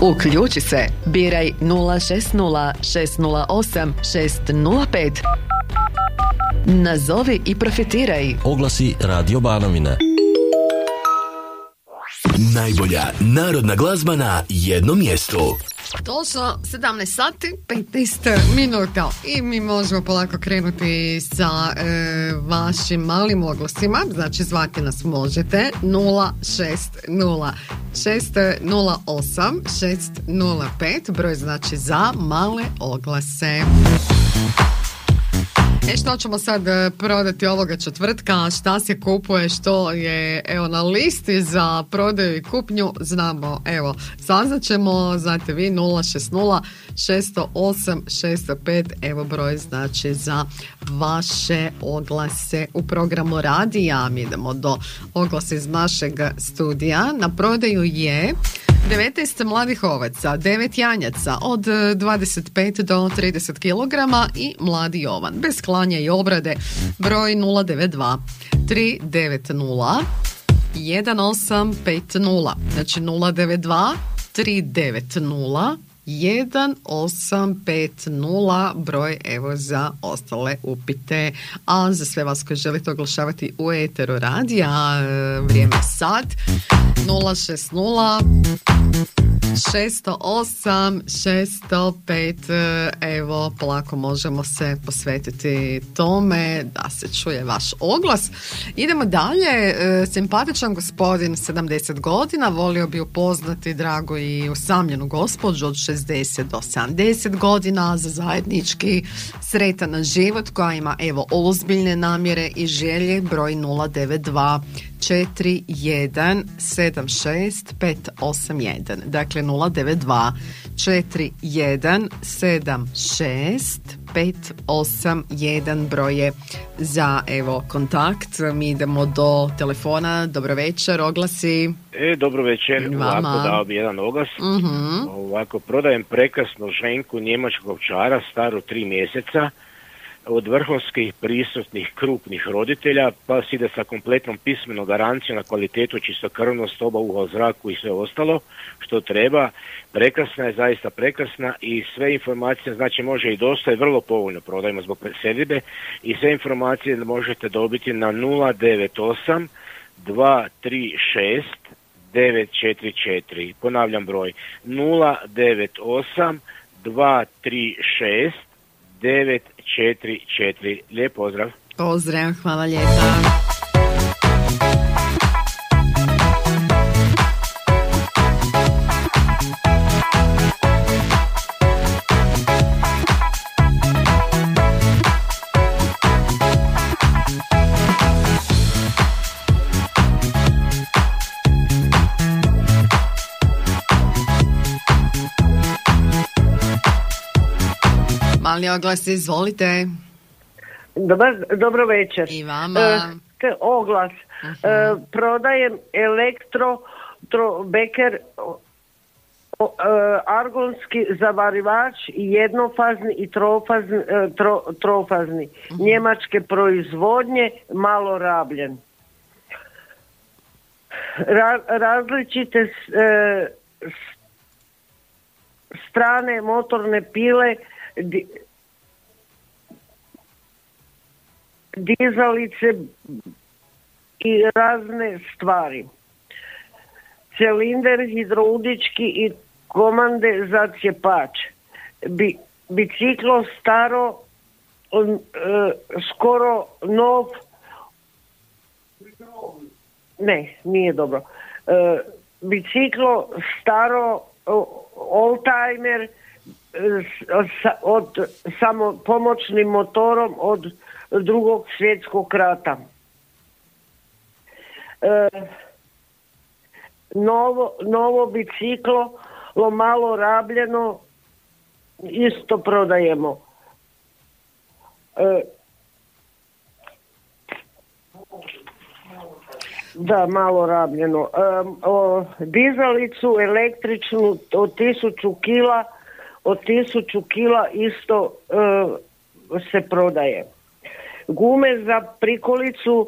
Uključi se, biraj 060 608 605. Nazovi i profitiraj. Oglasi Radio Banovina. Najbolja narodna glazba na jednom mjestu. Točno 17 sati 15 minuta i mi možemo polako krenuti sa vašim malim oglasima. Znači zvati nas možete 060 608 605, broj znači za male oglase. Što ćemo sad prodati ovoga četvrtka, šta se kupuje, što je na listi za prodaju i kupnju, znamo, saznaćemo, znate vi, 060 608 605, broj znači za vaše oglase u programu radija. Mi idemo do oglasa iz našeg studija. Na prodaju je 19 mladih ovaca, 9 janjaca od 25 do 30 kg i mladi jovan. Bez klanja i obrade, broj 092 390 1850. Znači 092 390 1850, broj za ostale upite. A za sve vas koji želite oglašavati u eteru radija, vrijeme sad 060 608 605. Polako možemo se posvetiti tome da se čuje vaš oglas. Idemo dalje. Simpatičan gospodin, 70 godina, volio bi upoznati dragu i usamljenu gospođu od 60 do 70 godina za zajednički sretan život, koja ima ozbiljne namjere i želje. Broj 092 4176581. Dakle 092 4176581, broj je za kontakt. Mi idemo do telefona. Dobro večer, oglasi. Dobro večer. Ovako dao bi jedan oglas. Ovako, prodajem prekrasnu ženku njemačkog ovčara staru 3 mjeseca od vrhunskih prisutnih krupnih roditelja, pa si ide sa kompletnom pismenom garancijom na kvalitetu, čistokrvnost, oba uha u zraku i sve ostalo što treba. Prekrasna je, zaista prekrasna, i sve informacije, znači može i dosta, i vrlo povoljno prodajemo zbog selidbe, i sve informacije možete dobiti na 098 236 944. Ponavljam broj 098 236 944. Lijep pozdrav. Pozdrav, hvala lijepa. Mali oglas, izvolite. Dobro večer. I vama. Oglas. Prodajem Becker argonski zavarivač, jednofazni i trofazni. Njemačke proizvodnje, malo rabljen. Različite strane motorne pile, dizalice i razne stvari. Cilinder hidraulički i komande za cjepač. Biciklo staro, skoro nov. Ne, nije dobro. Biciklo staro, oldtimer, od samopomoćnim motorom od Drugog svjetskog rata. Novo biciklo, malo rabljeno, isto prodajemo. Da, malo rabljeno. Dizalicu električnu od 1000 kila, od 1000 kila isto se prodaje. Gume za prikolicu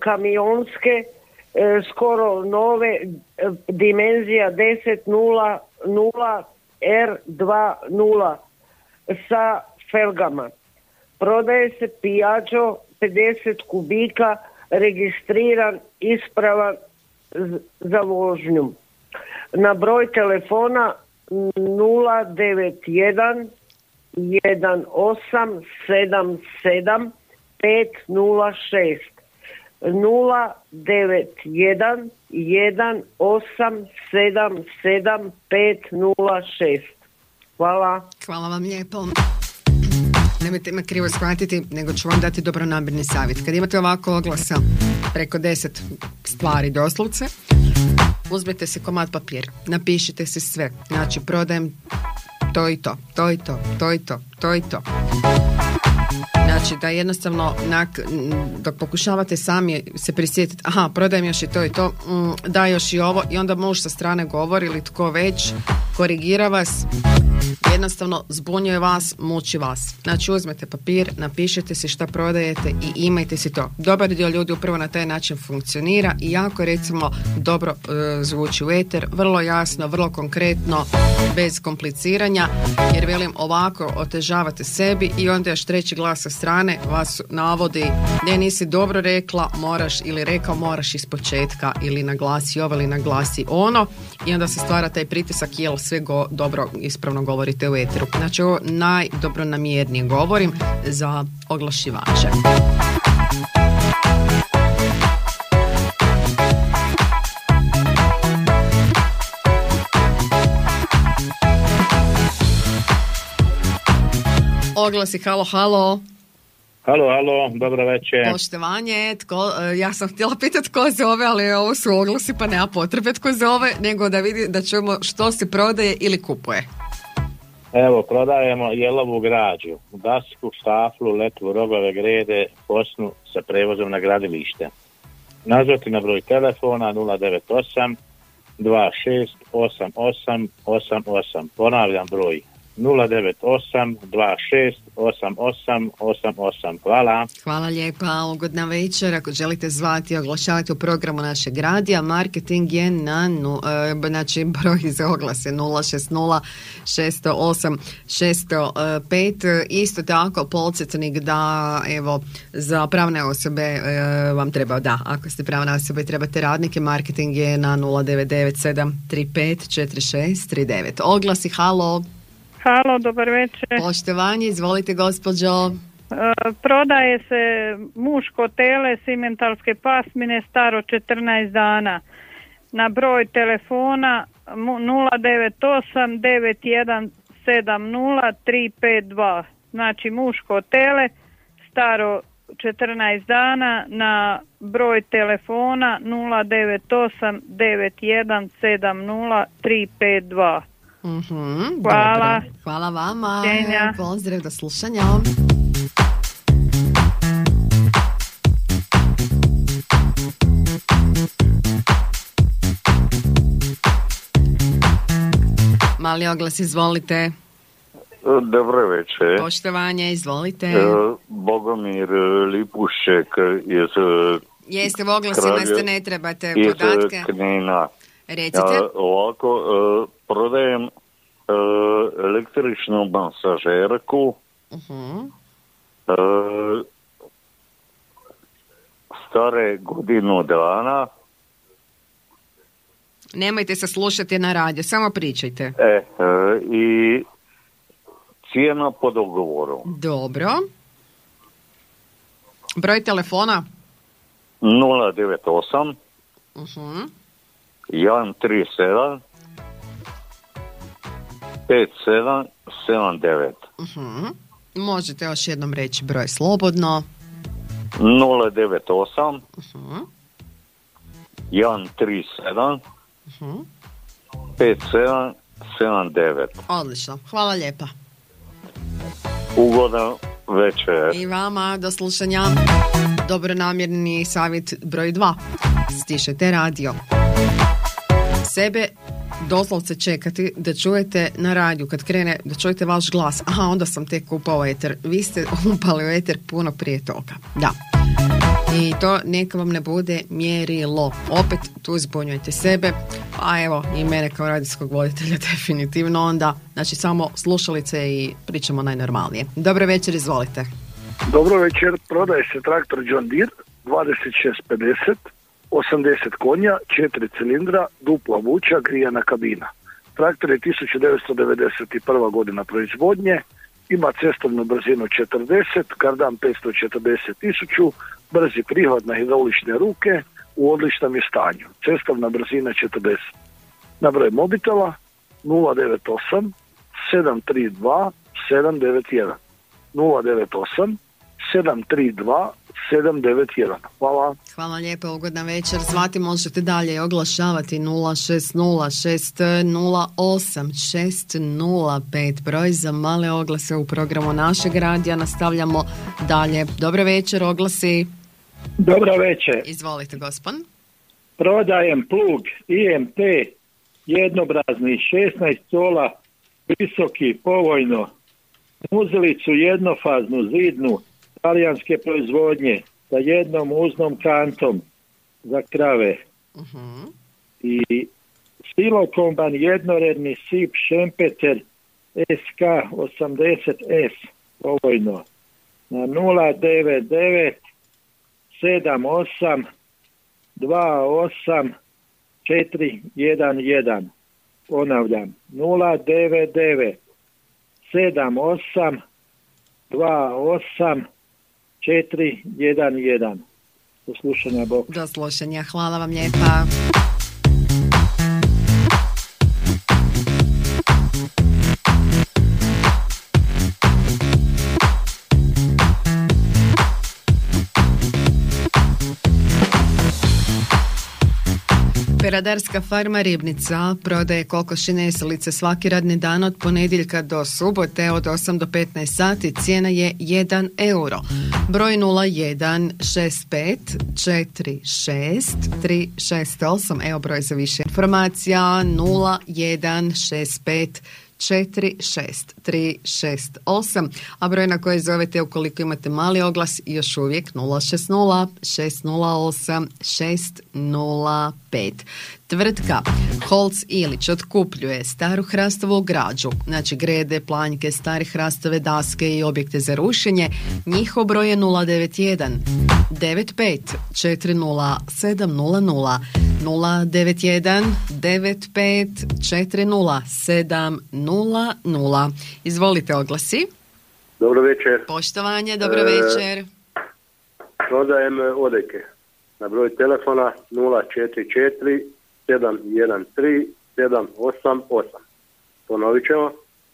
kamionske, skoro nove, dimenzija 10.0, R20 sa felgama. Prodaje se Piaggio 50 kubika, registriran, ispravan za vožnju. Na broj telefona 091 1877 506 091 1877 506. Hvala. Hvala vam lijepo. Nemojte me krivo shvatiti, nego ću vam dati dobronamjerni savjet. Kad imate ovako oglasa preko 10 stvari doslovce, uzmite si komad papir, napišite si sve. Znači, prodajem to i to, to i to, to i to, to i to. Znači, da jednostavno dok pokušavate sami se prisjetiti, aha, prodajem još i to, da još i ovo, i onda muž sa strane govori ili tko već, korigira vas, jednostavno zbunjuje vas, muči vas. Znači, uzmete papir, napišete si šta prodajete i imajte si to. Dobar dio ljudi upravo na taj način funkcionira i jako, recimo, dobro zvuči u eter, vrlo jasno, vrlo konkretno, bez kompliciranja, jer velim, ovako otežavate sebi i onda još treći glas sa strane vas navodi, ne, nisi dobro rekla, moraš, ili rekao, moraš iz početka, ili naglasi ovo ili naglasi ono, i onda se stvara taj pritisak, jel sve dobro, ispravno govorite u eteru. Znači, ovo najdobronamjernije govorim za oglašivače. Oglasi, halo. Halo, dobro večer. Poštovanje, ja sam htjela pitati tko zove, ali ovo su oglasi pa nema potrebe tko zove, nego da čujemo što se prodaje ili kupuje. Evo, prodajemo jelovu građu, dasku, štaflu, letvu, rogove, grede, posnu sa prevozom na gradilište. Nazvati na broj telefona 098 26 88 88. Ponavljam broj 098 26 88 88. Hvala. Hvala lijepa, ugodna večer. Ako želite zvati i oglašavati u programu našeg radija, marketing je na znači broj za oglase 060 608 605. Isto tako podsjetnik da evo za pravne osobe vam treba, da, ako ste pravne osobe trebate radnike, marketing je na 099 735 4639. Oglasi, halo. Halo, dobar večer. Poštovanje, izvolite gospođo. Prodaje se muško tele simentalske pasmine staro 14 dana. Na broj telefona 098 9170 352. Znači muško tele staro 14 dana na broj telefona 098 9170 352. Hvala. Dobro. Hvala vama. Kenja. Pozdrav, do slušanja. Mali oglas, izvolite. Dobro večer. Poštovanje, izvolite. Bogomir Lipušček iz jeste u oglasima, jeste, ne trebate podatke. Iz Knina. Recite. Ovako, prodajem električnu masažerku, stare godinu dana. Nemojte se slušati na radio, samo pričajte. I cijena po dogovoru. Dobro. Broj telefona? 098 137 5779. Možete još jednom reći broj slobodno. 098 137 5779. Odlično, hvala lijepa. Ugodan večer. I vama, do slušanja. Dobronamjerni savjet broj 2. Stišajte radio. Sebe doslovce čekati da čujete na radiju, kad krene, da čujete vaš glas. Aha, onda sam tek upao eter. Vi ste upali u eter puno prije toga. Da. I to neka vam ne bude mjerilo. Opet tu zbunjujete sebe, a evo i mene kao radijskog voditelja definitivno onda. Znači samo slušalice i pričamo najnormalnije. Dobro večer, izvolite. Dobro večer, prodaje se traktor John Deere 2650, 80 konja, 4 cilindra, dupla vuča, grijana kabina. Traktor je 1991. godina proizvodnje, ima cestovnu brzinu 40, kardan 540.000, brzi prihvat na hidraulične ruke, u odličnom je stanju. Cestovna brzina 40. Na broj mobitela 098 732 791. 098 732 791. Hvala. Hvala lijepo, ugodna večer. Zvati možete dalje i oglašavati 060-608-605. Broj za male oglase u programu našeg radija. Nastavljamo dalje. Dobro večer, oglasi. Dobro večer. Izvolite, gospon. Prodajem plug IMT jednobrazni 16 cola, visoki, povojno, muzilicu jednofaznu, zidnu, talijanske proizvodnje sa jednom uznom kantom za krave. I silokomban jednoredni sip Šempeter SK 80S povojno na 099 78 28 411. Ponavljam, 099 78 28 411. Do slušanja, Bog. Do slušanja, hvala vam lijepa. Peradarska farma Ribnica prodaje kokošine i slice svaki radni dan od ponedjeljka do subote od 8 do 15 sati. Cijena je 1 euro. Broj 0165 46 368. Evo broj za više informacija 0165 46368, a broj na koji zovete ukoliko imate mali oglas još uvijek 060 608 605. Tvrtka Holc Ilić otkupljuje staru hrastovu građu, znači grede, planjke, stare hrastove daske i objekte za rušenje. Njihov broj je 091 95 40 700 091 95 40 700. Izvolite, oglasi. Dobro večer. Poštovanje, dobro večer. Prodajem odeke na broj telefona 044 713 788. Ponovit ćemo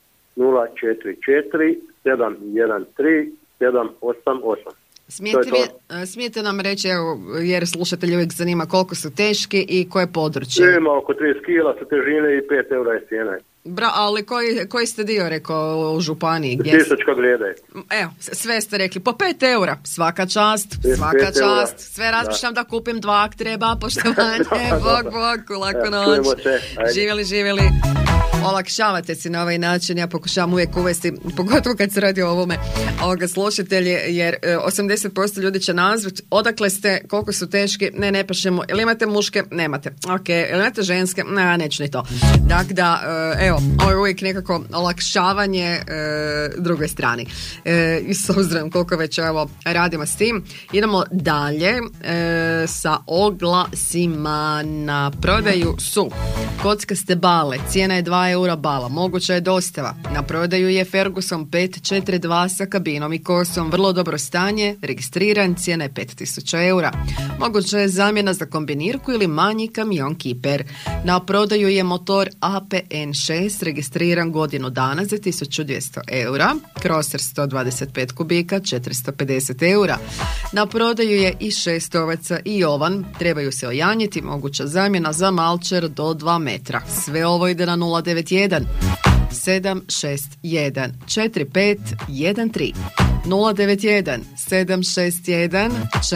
044 713 788. Smijete nam reći, evo, jer slušatelji uvijek zanima koliko su teški i koje područje? Ima oko 30 kila su težine i 5 eura je cijena. Ali koji ste dio rekao u županiji? Sisačka Greda. Evo, sve ste rekli, po 5 eura, svaka čast, svaka čast. Sve razmišljam da kupim 2 ak treba, poštovanje, bog, lako noć. Živjeli. Olakšavate si na ovaj način, ja pokušavam uvijek uvesti, pogotovo kad se radi o ovome, slušatelji, jer 80% ljudi će nazvati odakle ste, koliko su teški, ne pašemo, ili imate muške, nemate, ok, ili imate ženske, neću ni to. Dakle, evo, ovo je uvijek nekako olakšavanje drugoj strani. I s obzirom koliko već radimo s tim, idemo dalje sa oglasima. Na prodaju su kockaste bale, cijena je 2 eura bala, moguća je dostava. Na prodaju je Ferguson 542 sa kabinom i kosom, vrlo dobro stanje, registriran, cijena je 5000 eura. Moguća je zamjena za kombinirku ili manji kamion Kiper. Na prodaju je motor APN6, registriran godinu dana za 1200 eura, Crosser 125 kubika, 450 eura. Na prodaju je i 6 ovaca i ovan, trebaju se ojanjiti, moguća zamjena za malčer do 2 metra. Sve ovo ide na 091 761 4513 091 761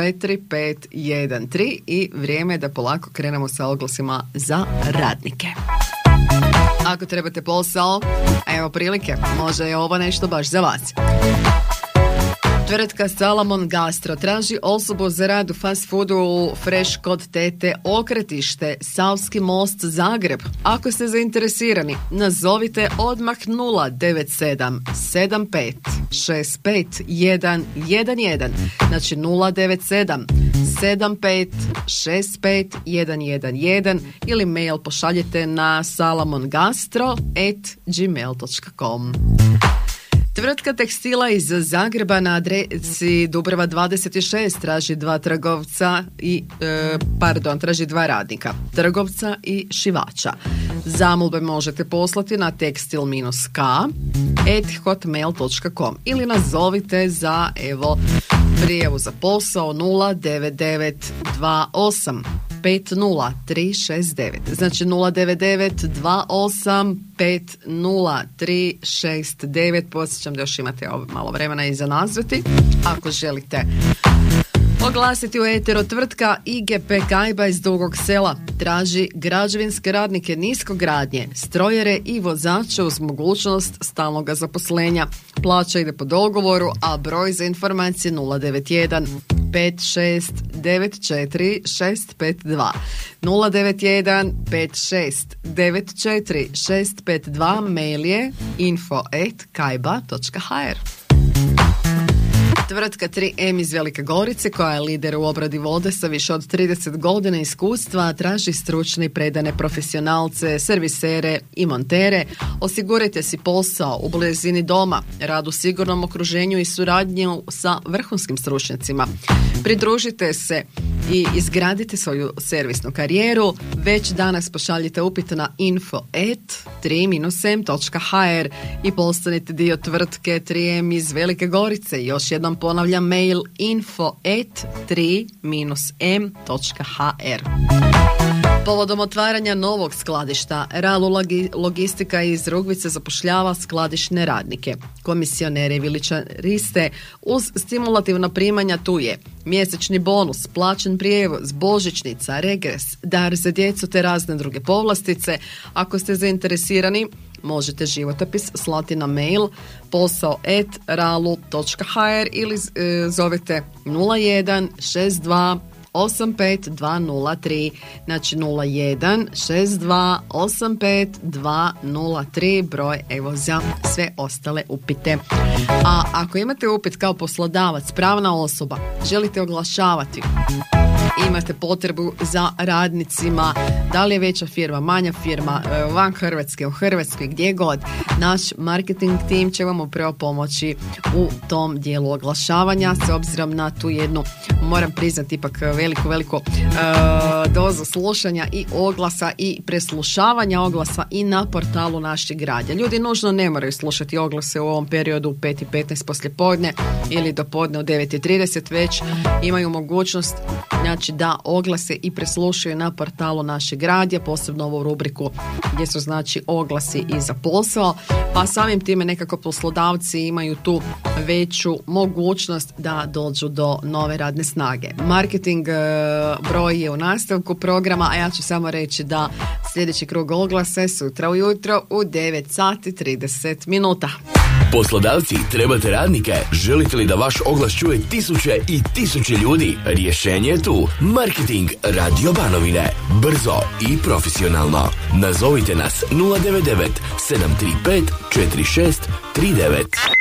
4513 i vrijeme je da polako krenemo sa oglasima za radnike. Ako trebate posao, evo prilike, može je ovo nešto baš za vas. Tvrtka Salomon Gastro traži osobu za rad u fast foodu u Fresh kod tete Okretište, Savski most, Zagreb. Ako ste zainteresirani, nazovite odmah 097 75 65 111. Znači 097 75 65 111 ili mail pošaljite na salomongastro@gmail.com. Tvrtka tekstila iz Zagreba na adresi Dubrava 26 traži traži dva radnika, trgovca i šivača. Zamolbe možete poslati na tekstil-k@hotmail.com ili nazovite za prijavu za posao 099 28 50369. Znači 099 28 50369. Posjećam da još imate malo vremena i za nazvati. Ako želite oglasiti u eteru, tvrtka IGP Kajba iz Dugog Sela traži građevinske radnike niskogradnje, strojere i vozače uz mogućnost stalnog zaposlenja. Plaća ide po dogovoru, a broj za informacije 091 56 94 652. 091 56 94 652. Mail je info@kajba.hr. Tvrtka 3M iz Velike Gorice, koja je lider u obradi vode sa više od 30 godina iskustva, traži stručne i predane profesionalce, servisere i montere. Osigurajte si posao u blizini doma, rad u sigurnom okruženju i suradnju sa vrhunskim stručnjacima. Pridružite se i izgradite svoju servisnu karijeru. Već danas pošaljite upit na info@3-m.hr i postanite dio tvrtke 3M iz Velike Gorice. Još jednom ponavljam, mail info@3-m.hr. Povodom otvaranja novog skladišta, Ralu Logistika iz Rugvice zapošljava skladišne radnike, komisionere i viličariste uz stimulativna primanja. Tu je mjesečni bonus, plaćen prijevoz, božićnica, regres, dar za djecu te razne druge povlastice. Ako ste zainteresirani, možete životopis slati na mail posao@ralu.hr ili zovete 01 62 85203, znači 01 62 85203, broj za sve ostale upite. A ako imate upit kao poslodavac, pravna osoba, želite oglašavati, imate potrebu za radnicima, da li je veća firma, manja firma, van Hrvatske, u Hrvatskoj, gdje god, naš marketing tim će vam upravo pomoći u tom dijelu oglašavanja, s obzirom na tu jednu, moram priznati, ipak veliku dozu slušanja i oglasa i preslušavanja oglasa i na portalu Našeg radija. Ljudi nužno ne moraju slušati oglase u ovom periodu u 5:15 poslijepodne ili do podne u 9:30, već imaju mogućnost, znači, da oglase i preslušaju na portalu Našeg radija, posebno ovu rubriku gdje su, znači, oglasi i za posao, pa samim time nekako poslodavci imaju tu veću mogućnost da dođu do nove radne snage. Marketing broj je u nastavku programa, a ja ću samo reći da sljedeći krug oglasa je sutra ujutro u 9:30. Poslodavci, trebate radnike? Želite li da vaš oglas čuje tisuće i tisuće ljudi? Rješenje je tu. Marketing Radio Banovine. Brzo i profesionalno. Nazovite nas 099 735 4639.